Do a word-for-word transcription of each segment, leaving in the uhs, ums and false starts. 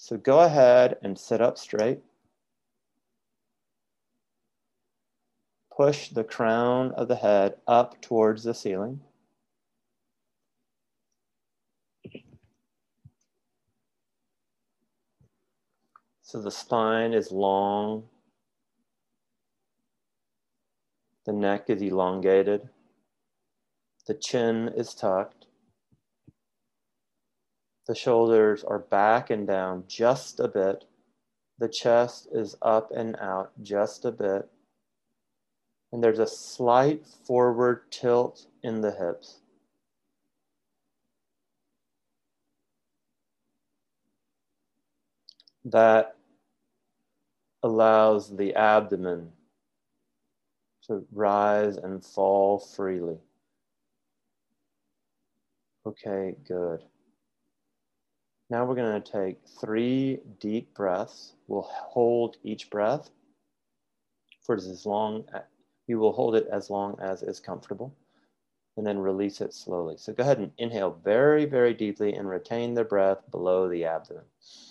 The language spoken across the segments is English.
So go ahead and sit up straight. Push the crown of the head up towards the ceiling. So the spine is long. The neck is elongated. The chin is tucked. The shoulders are back and down just a bit. The chest is up and out just a bit. And there's a slight forward tilt in the hips. That allows the abdomen to rise and fall freely. Okay, good. Now we're going to take three deep breaths. We'll hold each breath for as long, you will hold it as long as is comfortable, and then release it slowly. So go ahead and inhale very, very deeply and retain the breath below the abdomen.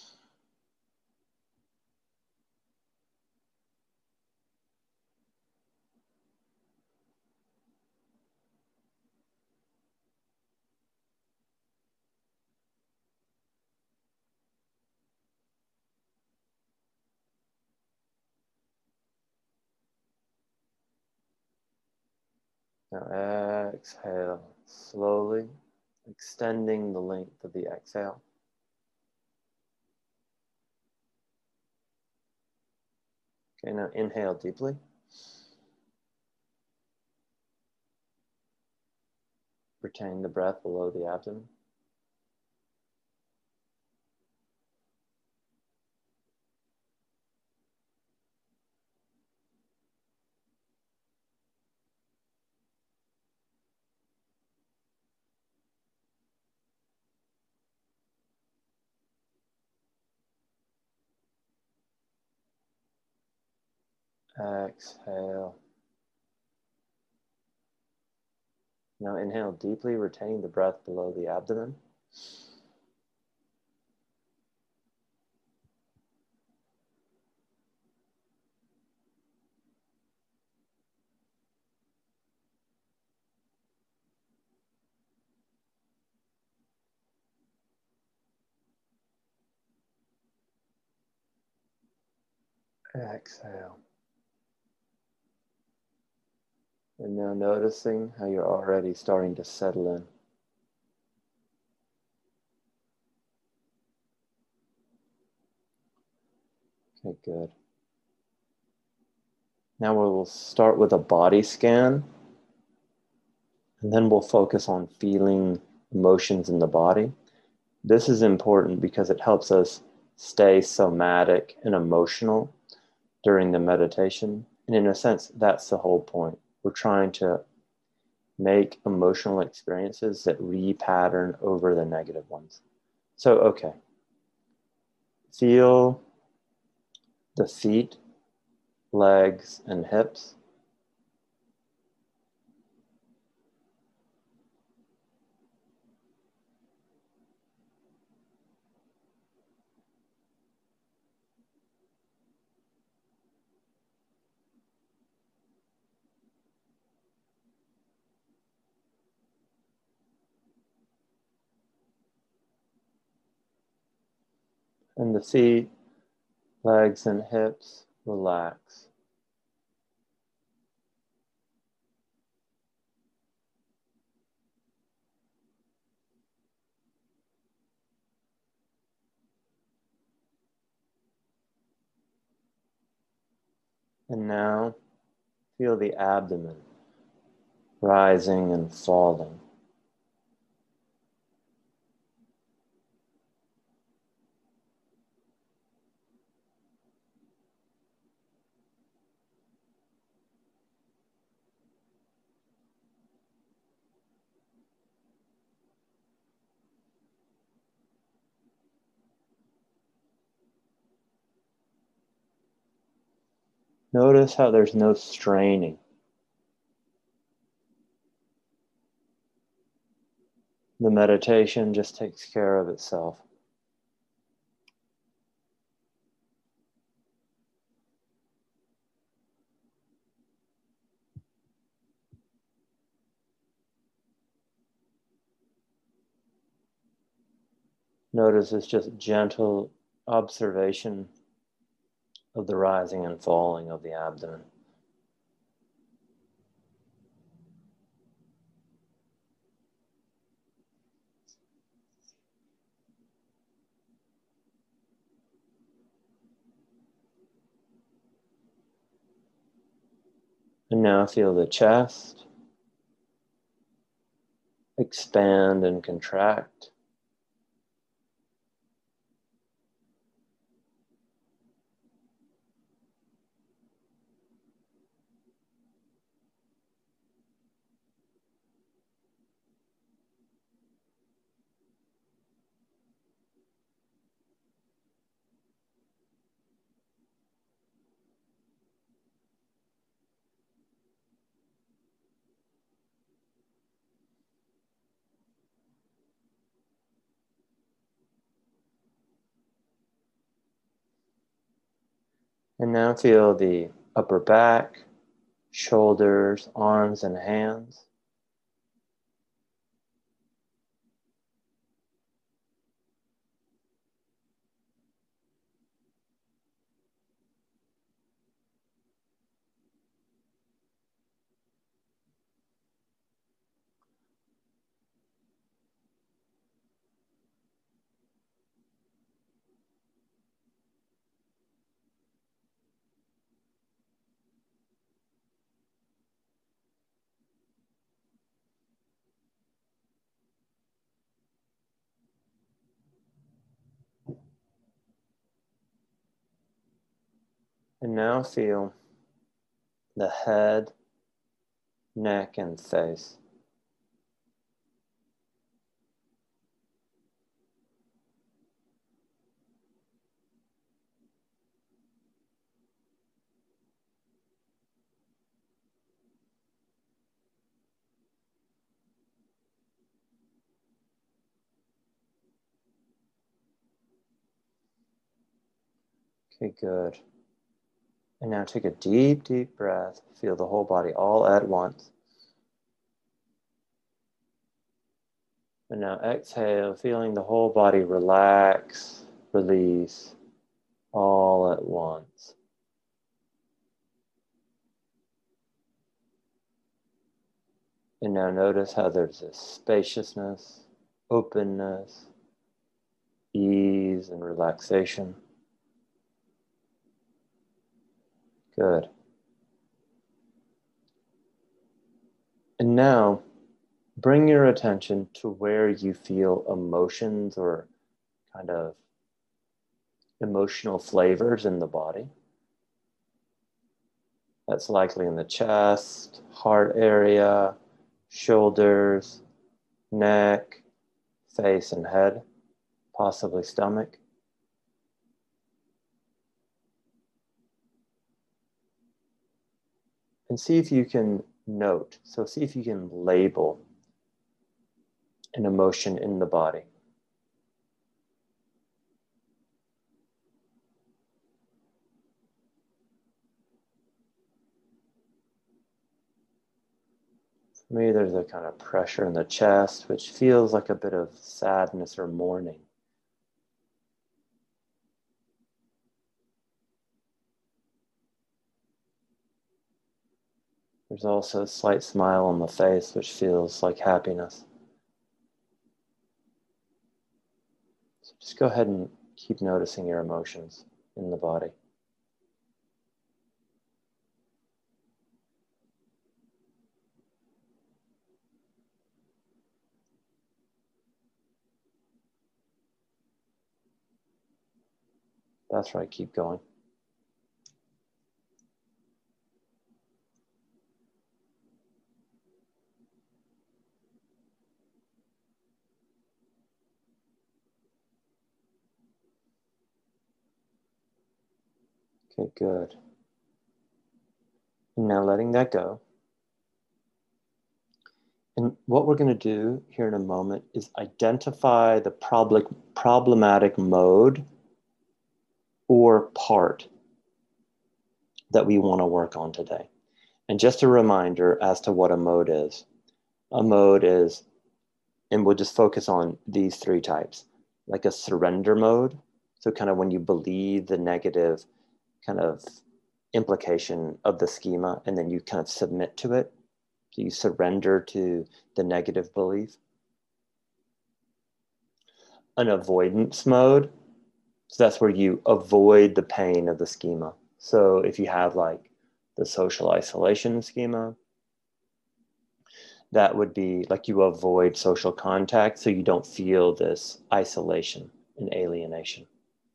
Now exhale slowly, extending the length of the exhale. Okay, now inhale deeply. Retain the breath below the abdomen. Exhale. Now inhale deeply, retaining the breath below the abdomen. Exhale. And now noticing how you're already starting to settle in. Okay, good. Now we'll start with a body scan, and then we'll focus on feeling emotions in the body. This is important because it helps us stay somatic and emotional during the meditation. And in a sense, that's the whole point. We're trying to make emotional experiences that repattern over the negative ones. So, okay. Feel the feet, legs, and hips. And the feet, legs, and hips relax. And now feel the abdomen rising and falling. Notice how there's no straining. The meditation just takes care of itself. Notice it's just gentle observation of the rising and falling of the abdomen. And now feel the chest expand and contract. And now feel the upper back, shoulders, arms, and hands. And now feel the head, neck, and face. Okay, good. And now take a deep, deep breath. Feel the whole body all at once. And now exhale, feeling the whole body relax, release, all at once. And now notice how there's this spaciousness, openness, ease, and relaxation. Good. And now bring your attention to where you feel emotions or kind of emotional flavors in the body. That's likely in the chest, heart area, shoulders, neck, face, and head, possibly stomach. And see if you can note, so see if you can label an emotion in the body. For me, there's a kind of pressure in the chest, which feels like a bit of sadness or mourning. There's also a slight smile on the face, which feels like happiness. So just go ahead and keep noticing your emotions in the body. That's right, keep going. Okay, good. And now letting that go. And what we're going to do here in a moment is identify the prob- problematic mode or part that we want to work on today. And just a reminder as to what a mode is. A mode is, and we'll just focus on these three types. like a surrender mode. So kind of when you believe the negative kind of implication of the schema and then you kind of submit to it. So you surrender to the negative belief. An avoidance mode. So that's where you avoid the pain of the schema. So if you have like the social isolation schema, that would be like you avoid social contact so you don't feel this isolation and alienation.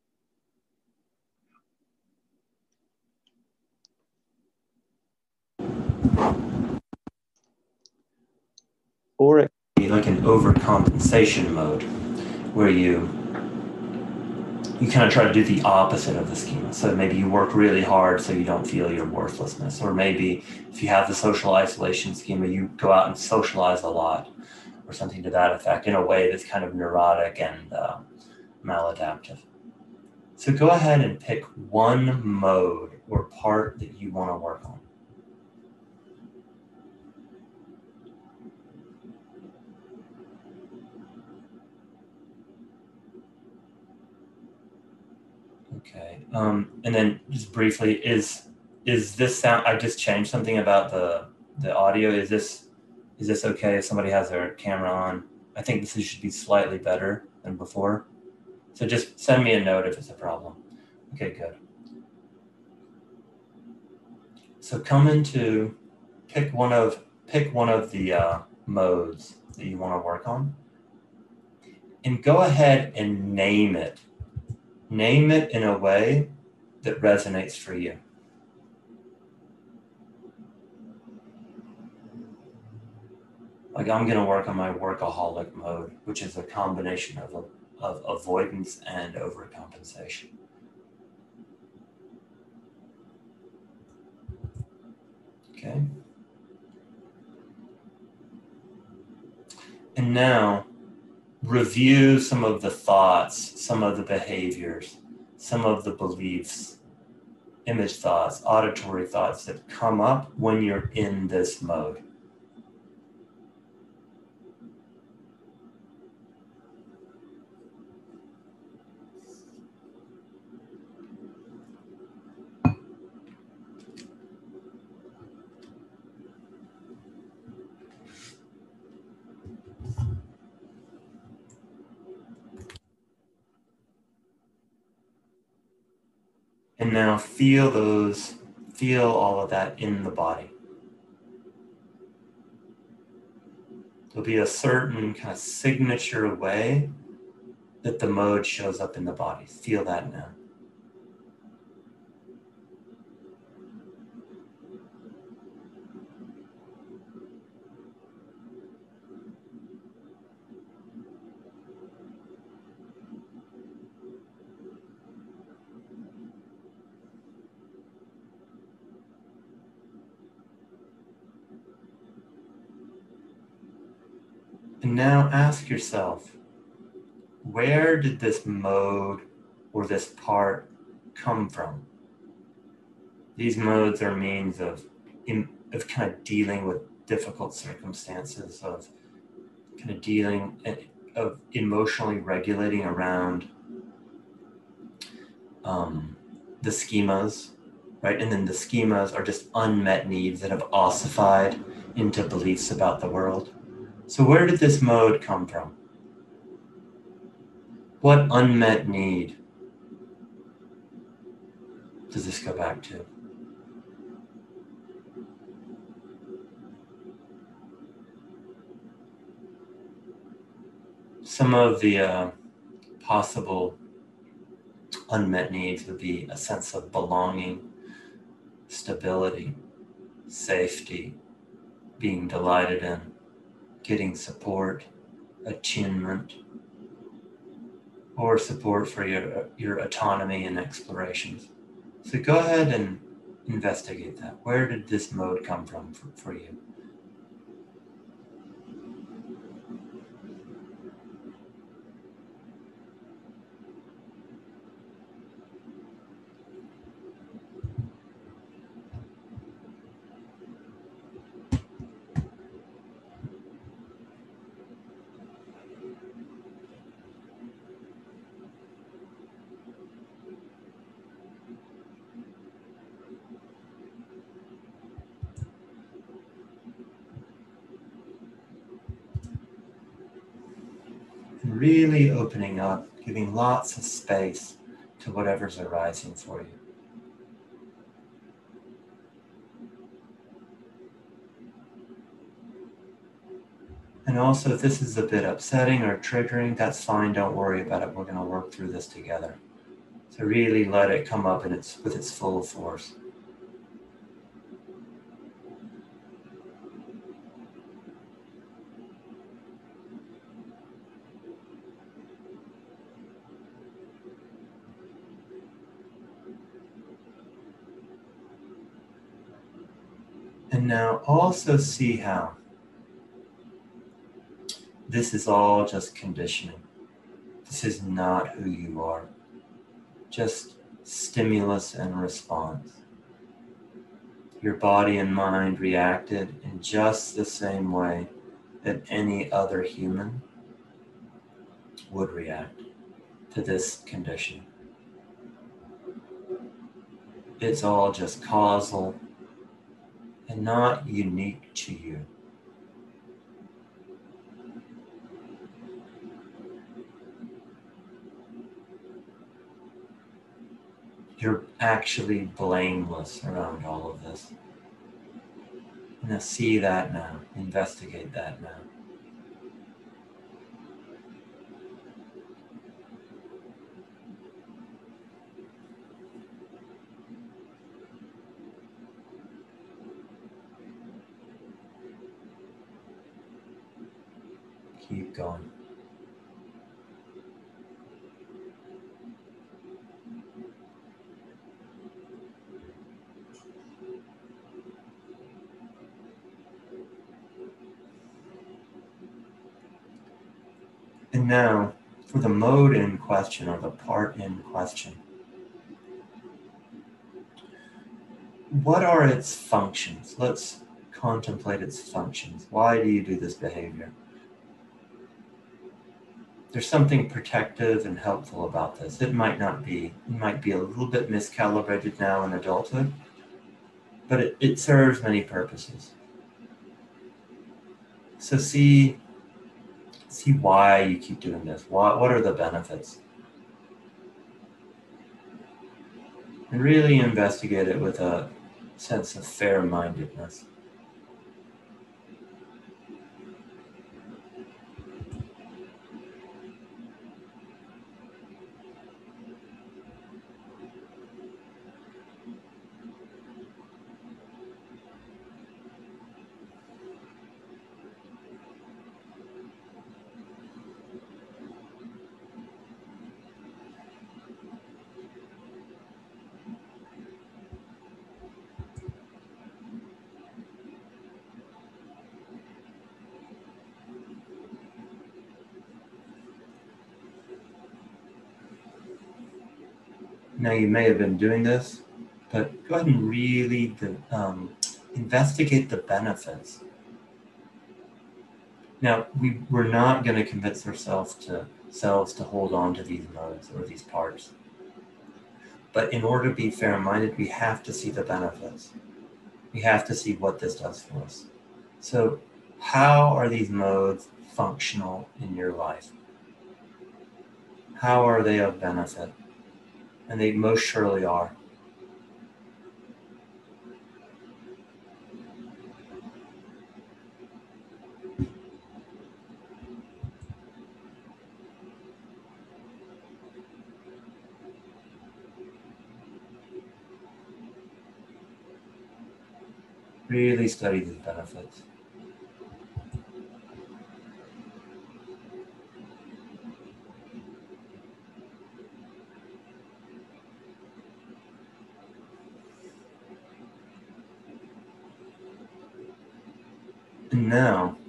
Or it could be like an overcompensation mode where you you kind of try to do the opposite of the schema. So maybe you work really hard so you don't feel your worthlessness. Or maybe if you have the social isolation schema, you go out and socialize a lot or something to that effect in a way that's kind of neurotic and uh, maladaptive. So go ahead and pick one mode or part that you want to work on. Okay, um, and then just briefly, is is this sound? I just changed something about the the audio. Is this is this okay if somebody has their camera on? I think this should be slightly better than before. So just send me a note if it's a problem. Okay, good. So come into pick one of pick one of the uh, modes that you want to work on, and go ahead and name it. Name it in a way that resonates for you. Like I'm going to work on my workaholic mode, which is a combination of, of avoidance and overcompensation. Okay. And now review some of the thoughts, some of the behaviors, some of the beliefs, image thoughts, auditory thoughts that come up when you're in this mode. And now feel those, feel all of that in the body. There'll be a certain kind of signature way that the mode shows up in the body. Feel that now. And now ask yourself, where did this mode or this part come from? These modes are means of, in, of kind of dealing with difficult circumstances, of kind of dealing, of emotionally regulating around um, the schemas, right? And then the schemas are just unmet needs that have ossified into beliefs about the world. So where did this mode come from? What unmet need does this go back to? Some of the uh, possible unmet needs would be a sense of belonging, stability, safety, being delighted in, getting support, attunement, or support for your, your autonomy and explorations. So go ahead and investigate that. Where did this mode come from for, for you? really opening up, giving lots of space to whatever's arising for you. And also, if this is a bit upsetting or triggering, that's fine. Don't worry about it. We're going to work through this together. So really let it come up in its, with its full force. And now also see how this is all just conditioning. This is not who you are. Just stimulus and response. Your body and mind reacted in just the same way that any other human would react to this condition. It's all just causal and not unique to you. You're actually blameless around all of this. Now see that now, investigate that now. Keep going. And now, for the mode in question, or the part in question, what are its functions? Let's contemplate its functions. Why do you do this behavior? There's something protective and helpful about this. It might not be. It might be a little bit miscalibrated now in adulthood, but it, it serves many purposes. So see, see why you keep doing this. What, what are the benefits? And really investigate it with a sense of fair-mindedness. Now you may have been doing this, but go ahead and really um, investigate the benefits. Now, we, we're not going to convince ourselves to, selves to hold on to these modes or these parts. But in order to be fair-minded, we have to see the benefits. We have to see what this does for us. So how are these modes functional in your life? How are they of benefit? And they most surely are. Really study these benefits. And now,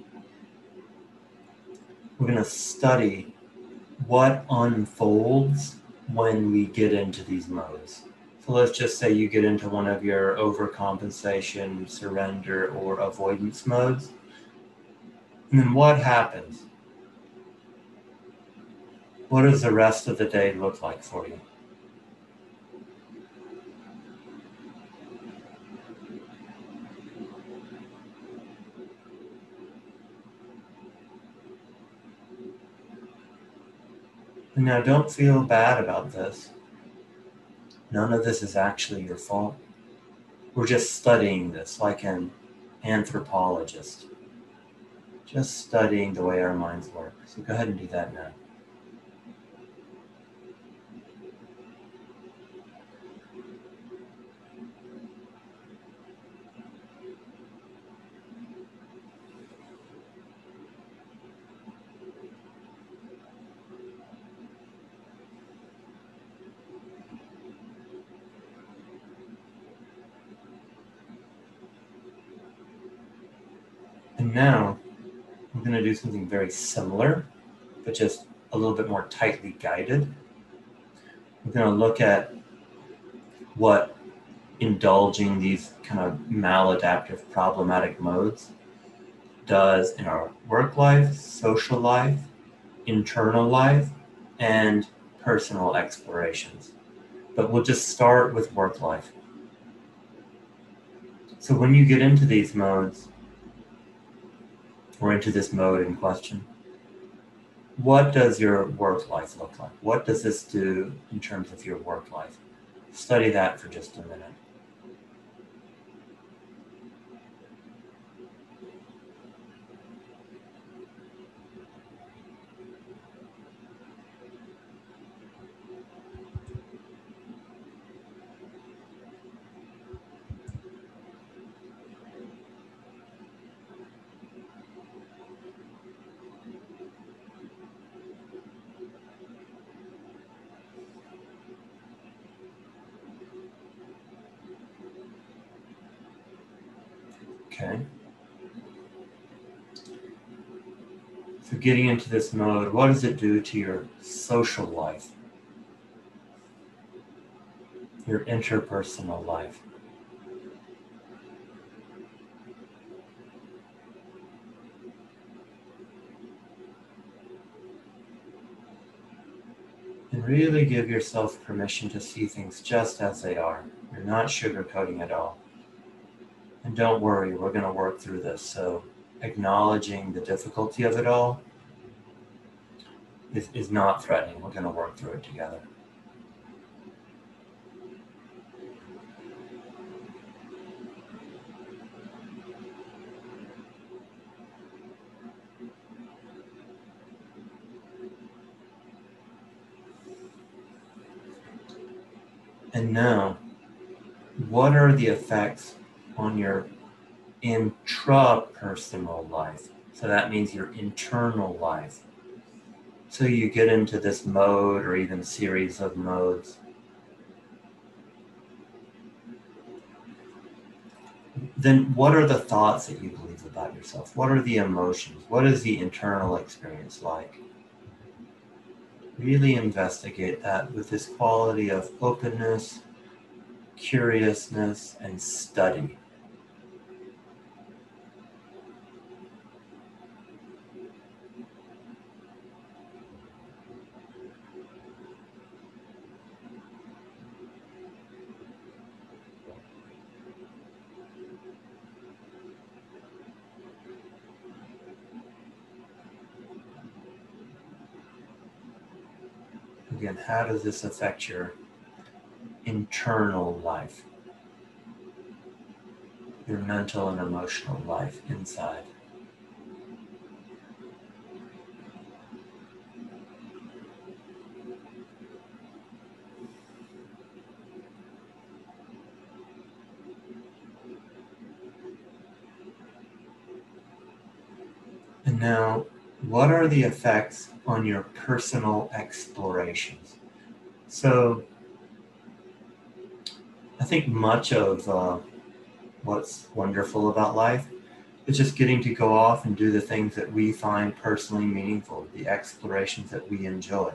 we're going to study what unfolds when we get into these modes. So let's just say you get into one of your overcompensation, surrender, or avoidance modes. And then what happens? What does the rest of the day look like for you? And now don't feel bad about this. None of this is actually your fault. We're just studying this like an anthropologist. Just studying the way our minds work. So go ahead and do that now. And now we're going to do something very similar, but just a little bit more tightly guided. We're going to look at what indulging these kind of maladaptive problematic modes does in our work life, social life, internal life, and personal explorations. But we'll just start with work life. So when you get into these modes, or into this mode in question, what does your work life look like? What does this do in terms of your work life? Study that for just a minute. Okay. So getting into this mode, what does it do to your social life? Your interpersonal life? And really give yourself permission to see things just as they are. You're not sugarcoating at all. And don't worry, we're going to work through this. So acknowledging the difficulty of it all is, is not threatening. We're going to work through it together. And now, what are the effects on your intrapersonal life? So that means your internal life. So you get into this mode or even series of modes. Then what are the thoughts that you believe about yourself? What are the emotions? What is the internal experience like? Really investigate that with this quality of openness, curiousness, and study. Again, how does this affect your internal life? Your mental and emotional life inside. And now, what are the effects on your personal explorations? So, I think much of uh, what's wonderful about life is just getting to go off and do the things that we find personally meaningful, the explorations that we enjoy.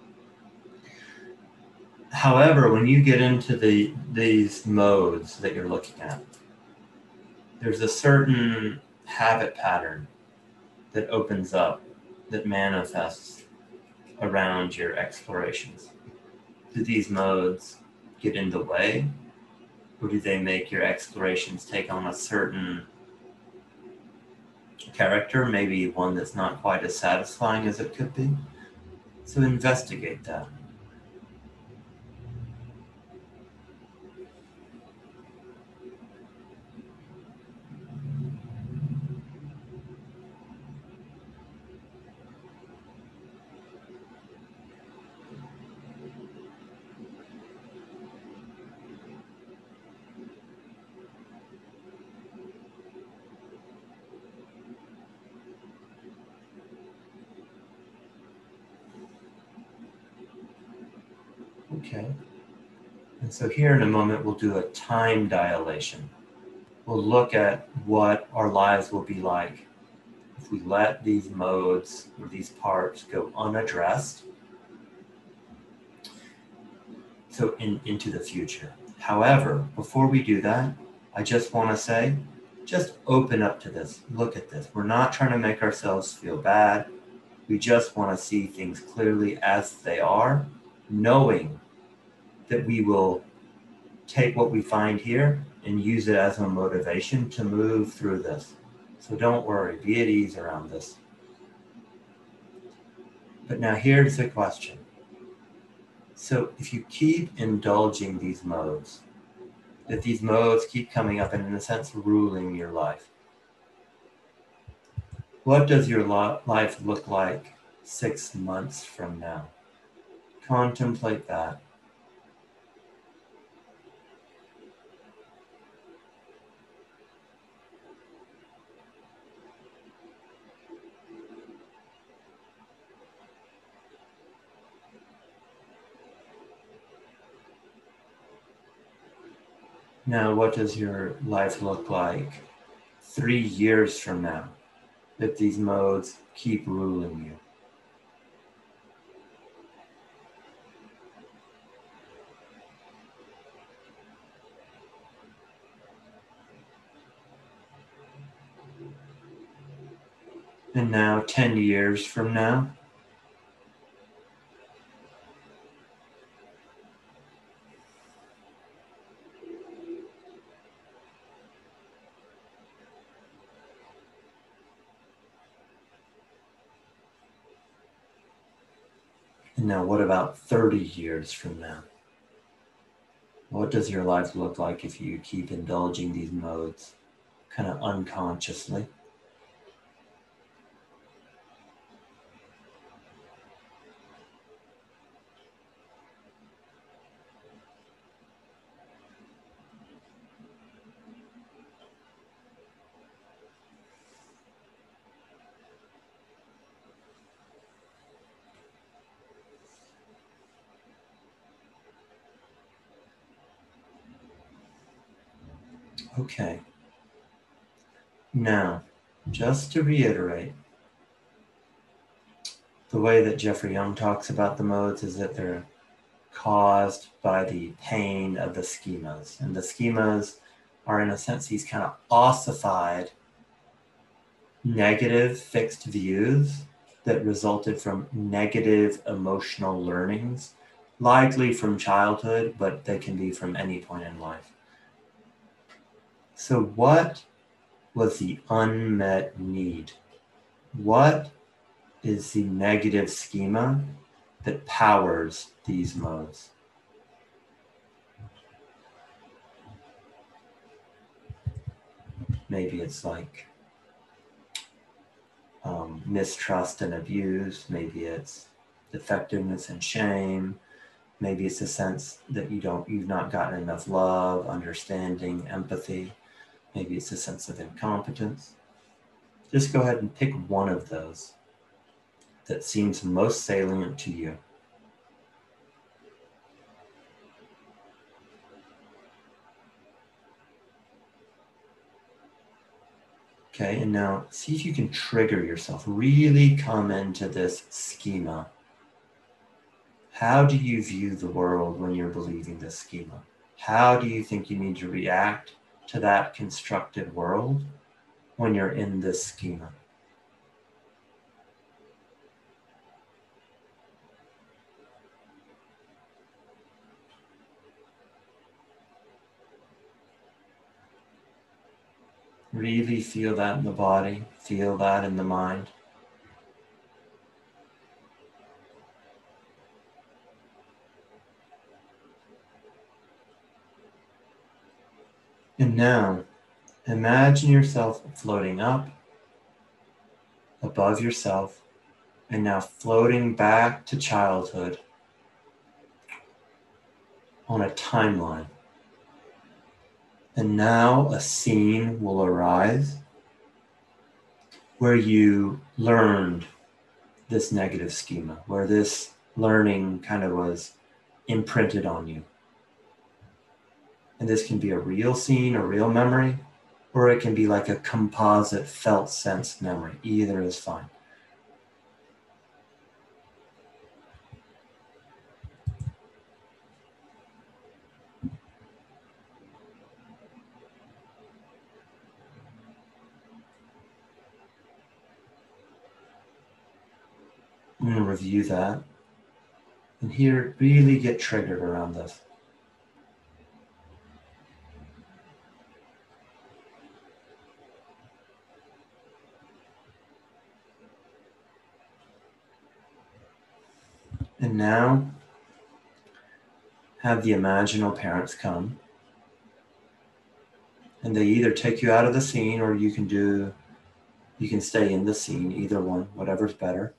However, when you get into the these modes that you're looking at, there's a certain habit pattern that opens up, that manifests around your explorations. Do these modes get in the way, or do they make your explorations take on a certain character, maybe one that's not quite as satisfying as it could be? So investigate that. Okay. And so here in a moment, we'll do a time dilation. We'll look at what our lives will be like if we let these modes or these parts go unaddressed. So in, into the future. However, before we do that, I just want to say, just open up to this. Look at this. We're not trying to make ourselves feel bad. We just want to see things clearly as they are, knowing that we will take what we find here and use it as a motivation to move through this. So don't worry, be at ease around this. But now here's the question. So if you keep indulging these modes, that these modes keep coming up and in a sense ruling your life, what does your life look like six months from now? Contemplate that. Now, what does your life look like three years from now if these modes keep ruling you? And now, ten years from now? And now, what about thirty years from now? What does your life look like if you keep indulging these modes kind of unconsciously? Okay. Now, just to reiterate, the way that Jeffrey Young talks about the modes is that they're caused by the pain of the schemas. And the schemas are, in a sense, these kind of ossified, negative fixed views that resulted from negative emotional learnings, likely from childhood, but they can be from any point in life. So what was the unmet need? What is the negative schema that powers these modes? Maybe it's like um, mistrust and abuse. Maybe it's defectiveness and shame. Maybe it's a sense that you don't, you've not gotten enough love, understanding, empathy. Maybe it's a sense of incompetence. Just go ahead and pick one of those that seems most salient to you. Okay, and now see if you can trigger yourself, really come into this schema. How do you view the world when you're believing this schema? How do you think you need to react to that constructed world when you're in this schema? Really feel that in the body, feel that in the mind. And now, imagine yourself floating up above yourself, and now floating back to childhood on a timeline. And now a scene will arise where you learned this negative schema, where this learning kind of was imprinted on you. And this can be a real scene, a real memory, or it can be like a composite felt sense memory. Either is fine. I'm going to review that. And here, really get triggered around this. And now, have the imaginal parents come. And they either take you out of the scene, or you can do, you can stay in the scene, either one, whatever's better.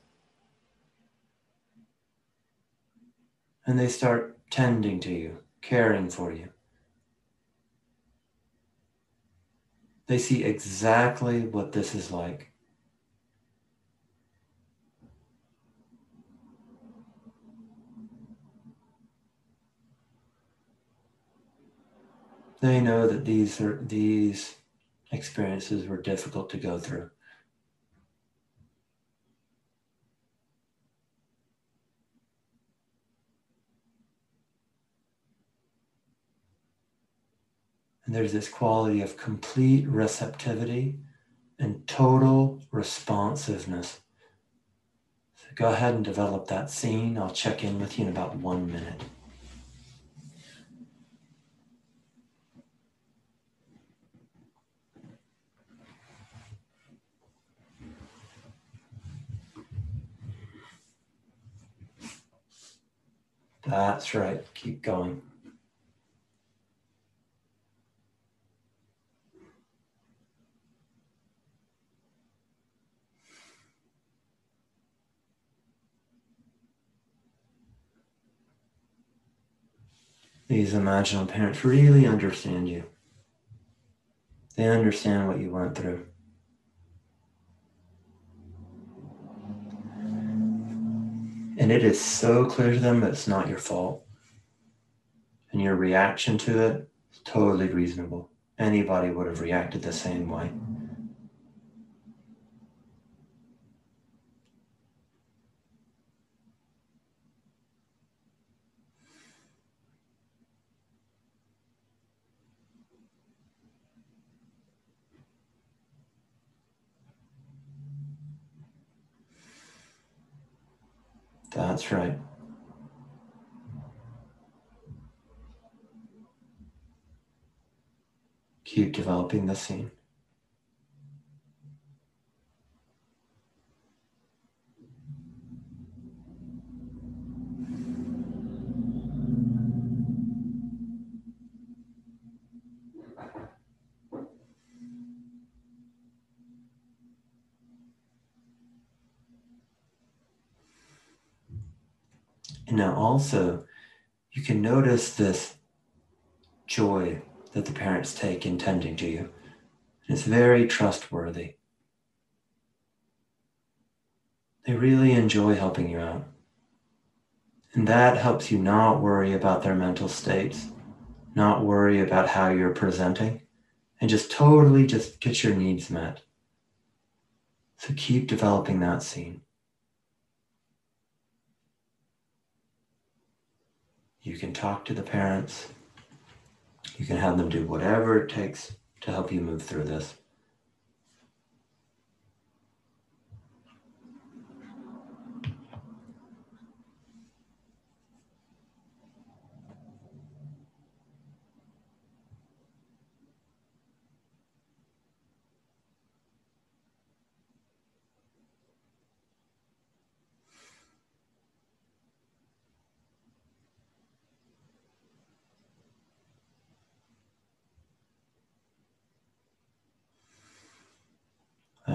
And they start tending to you, caring for you. They see exactly what this is like. They know that these are these experiences were difficult to go through. And there's this quality of complete receptivity and total responsiveness. So go ahead and develop that scene. I'll check in with you in about one minute. That's right. Keep going. These imaginal parents really understand you. They understand what you went through. And it is so clear to them that it's not your fault. And your reaction to it is totally reasonable. Anybody would have reacted the same way. That's right. Keep developing the scene. And now also, you can notice this joy that the parents take in tending to you. It's very trustworthy. They really enjoy helping you out. And that helps you not worry about their mental states, not worry about how you're presenting, and just totally just get your needs met. So keep developing that scene. You can talk to the parents. You can have them do whatever it takes to help you move through this.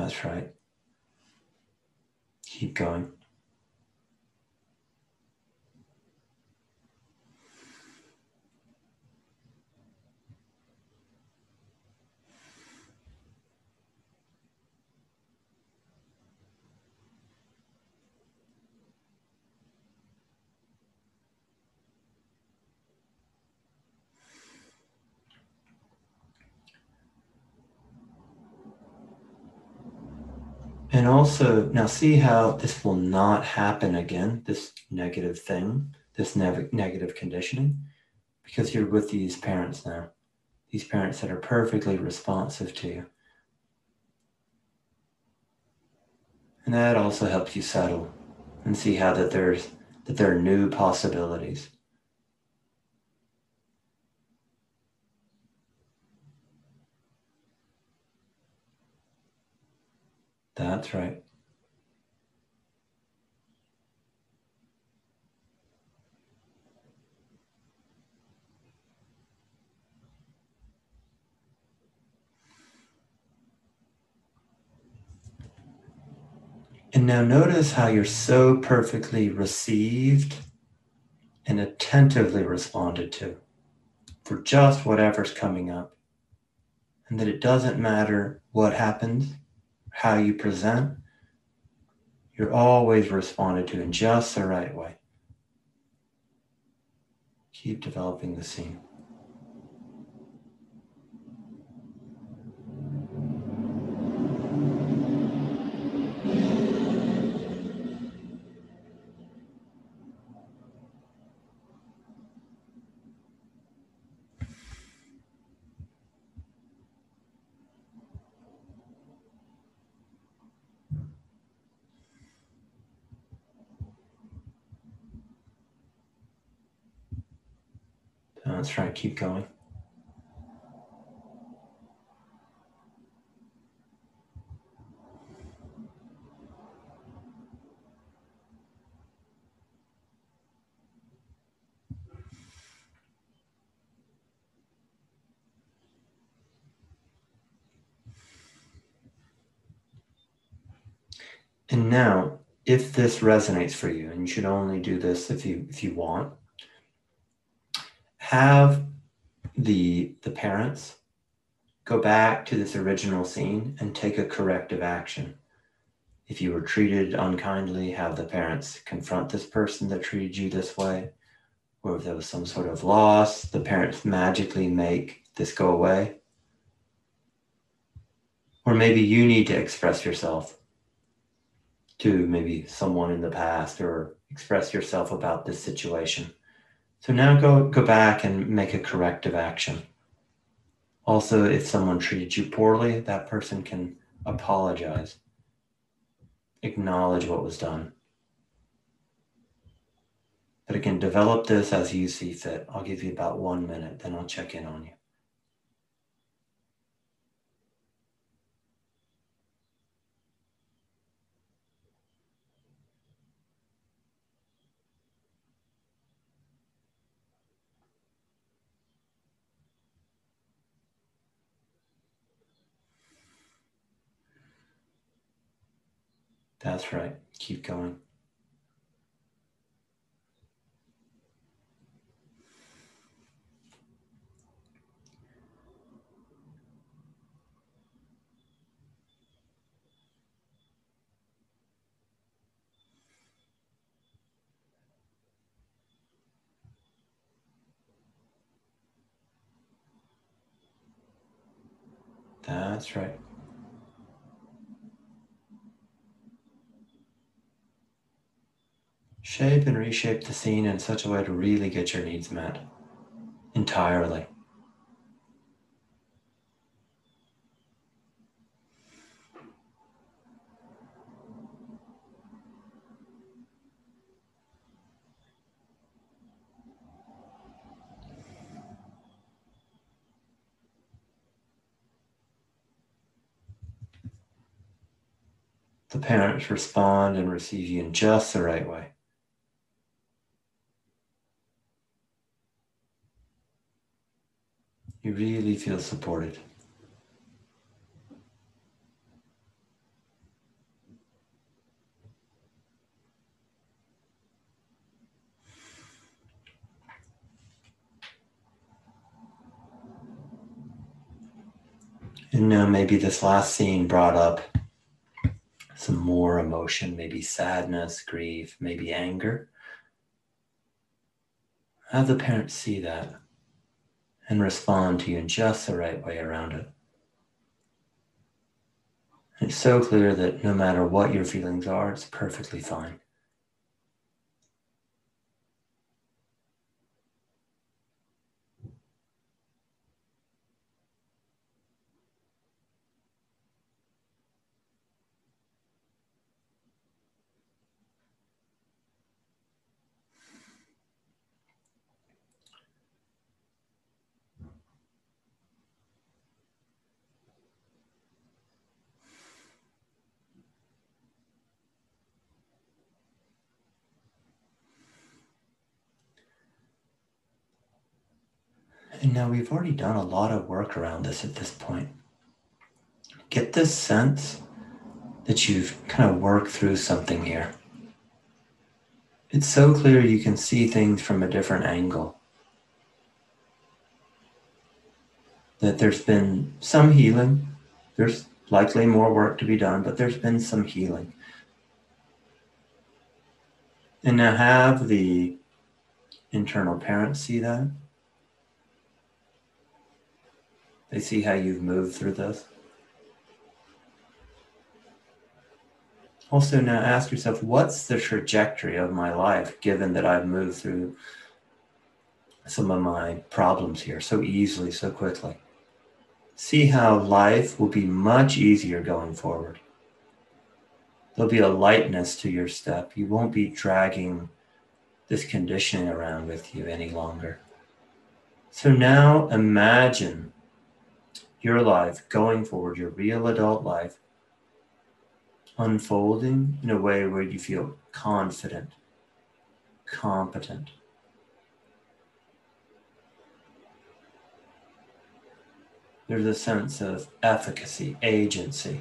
That's right. Keep going. And also, now see how this will not happen again, this negative thing, this ne- negative conditioning, because you're with these parents now, these parents that are perfectly responsive to you. And that also helps you settle and see how that there's that there are new possibilities. That's right. And now notice how you're so perfectly received and attentively responded to for just whatever's coming up. And that it doesn't matter what happens, how you present, you're always responded to in just the right way. Keep developing the scene. That's right, keep going. And now, if this resonates for you, and you should only do this if you if you want, have the the parents go back to this original scene and take a corrective action. If you were treated unkindly, have the parents confront this person that treated you this way. Or if there was some sort of loss, the parents magically make this go away. Or maybe you need to express yourself to maybe someone in the past or express yourself about this situation. So now go, go back and make a corrective action. Also, if someone treated you poorly, that person can apologize, acknowledge what was done. But again, develop this as you see fit. I'll give you about one minute, then I'll check in on you. That's right. Keep going. That's right. Shape and reshape the scene in such a way to really get your needs met entirely. The parents respond and receive you in just the right way. You really feel supported. And now maybe this last scene brought up some more emotion, maybe sadness, grief, maybe anger. Have the parent see that and respond to you in just the right way around it. And it's so clear that no matter what your feelings are, it's perfectly fine. And now we've already done a lot of work around this at this point. Get this sense that you've kind of worked through something here. It's so clear you can see things from a different angle. That there's been some healing. There's likely more work to be done, but there's been some healing. And now have the internal parents see that. They see how you've moved through this. Also now ask yourself, what's the trajectory of my life given that I've moved through some of my problems here so easily, so quickly? See how life will be much easier going forward. There'll be a lightness to your step. You won't be dragging this conditioning around with you any longer. So now imagine your life going forward, your real adult life, unfolding in a way where you feel confident, competent. There's a sense of efficacy, agency.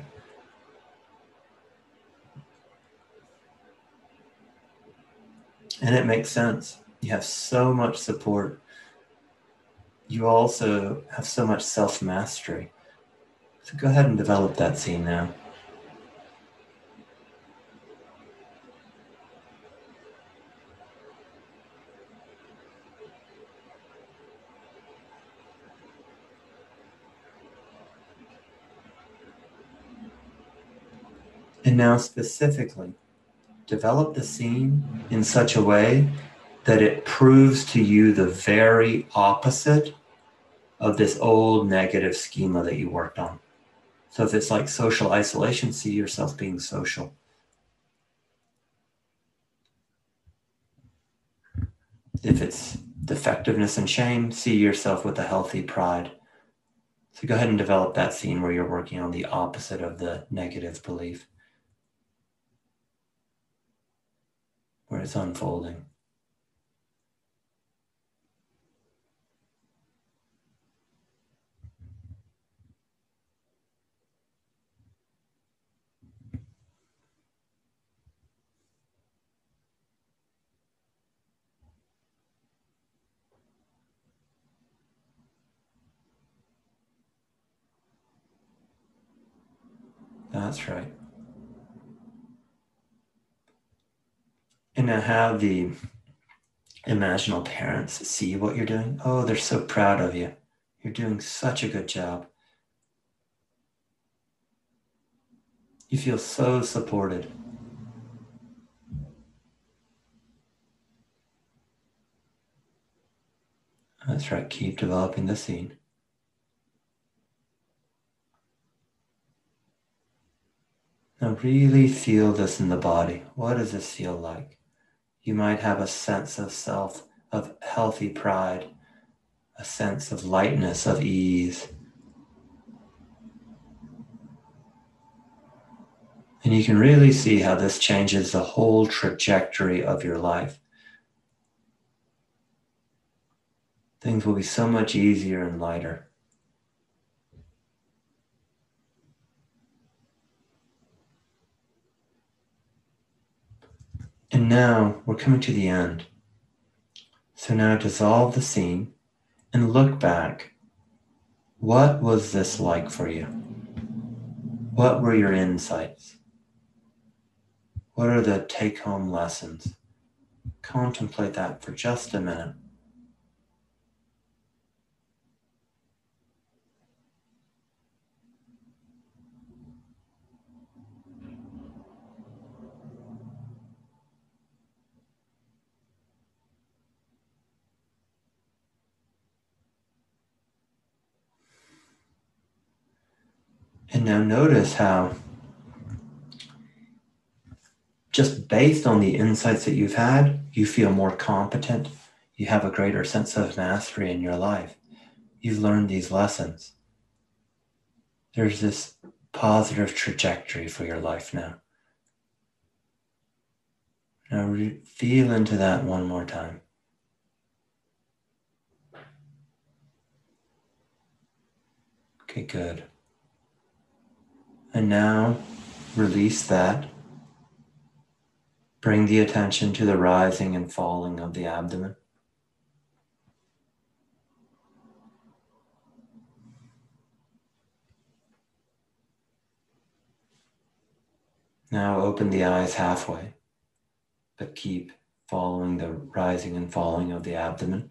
And it makes sense. You have so much support. You also have so much self-mastery. So go ahead and develop that scene now. And now specifically, develop the scene in such a way that it proves to you the very opposite of this old negative schema that you worked on. So if it's like social isolation, see yourself being social. If it's defectiveness and shame, see yourself with a healthy pride. So go ahead and develop that scene where you're working on the opposite of the negative belief, where it's unfolding. That's right. And now have the imaginal parents see what you're doing. Oh, they're so proud of you. You're doing such a good job. You feel so supported. That's right. Keep developing the scene. Now really feel this in the body. What does this feel like? You might have a sense of self, of healthy pride, a sense of lightness, of ease. And you can really see how this changes the whole trajectory of your life. Things will be so much easier and lighter. And now we're coming to the end. So now dissolve the scene and look back. What was this like for you? What were your insights? What are the take-home lessons? Contemplate that for just a minute. And now notice how, just based on the insights that you've had, you feel more competent. You have a greater sense of mastery in your life. You've learned these lessons. There's this positive trajectory for your life now. Now re- feel into that one more time. Okay, good. And now release that. Bring the attention to the rising and falling of the abdomen. Now open the eyes halfway, but keep following the rising and falling of the abdomen.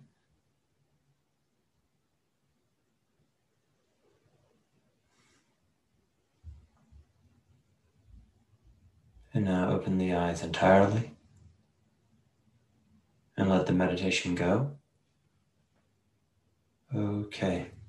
And now open the eyes entirely and let the meditation go. Okay.